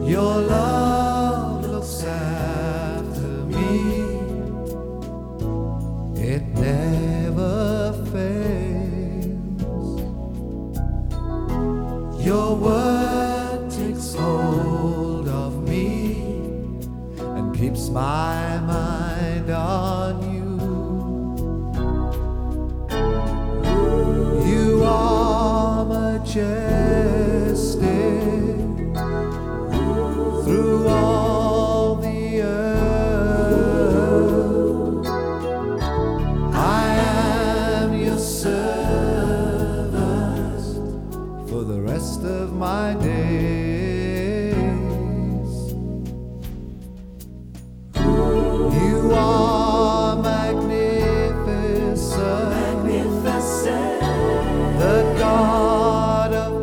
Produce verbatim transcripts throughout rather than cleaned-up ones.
Your love looks after me. It never fails. Your word takes hold of me and keeps my mind on you. You are majestic through all the earth. I am your servant for the rest of my days. You are magnificent, magnificent, the God of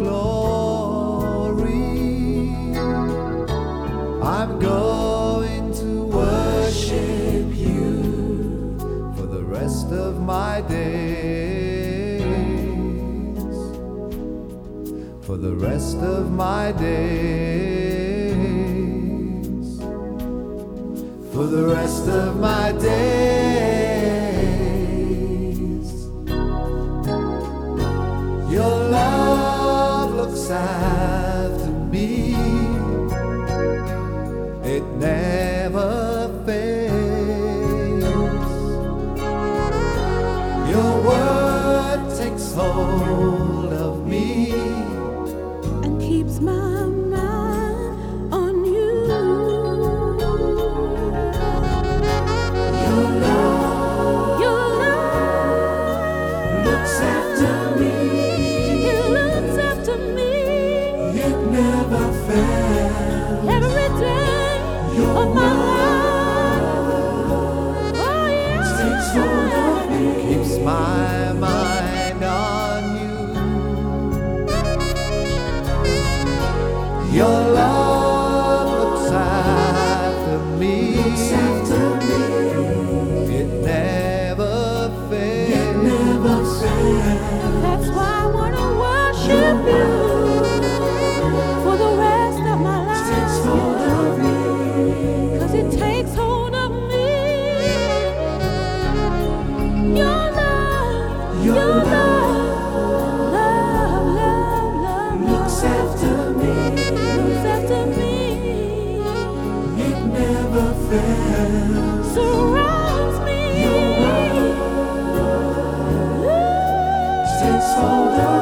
glory. I'm going to worship you for the rest of my days. For the rest of my days. For the rest of my days. Your love looks after me. It never fails. Your word takes hold of me and keeps my mind on you. Your love, Your love looks after me. it looks after me It never fails. every day Your of my life. Oh takes hold of yeah, me, keeps my mind on you. Your love looks after me. Looks after me. It never fails. It never fails. that's why I wanna worship you for the rest of my life. Takes hold of me. 'Cause it takes hold of me. Your love, Your your love love, love, love, love, looks after me. looks after me. It never fails. Surrounds me. Your takes hold of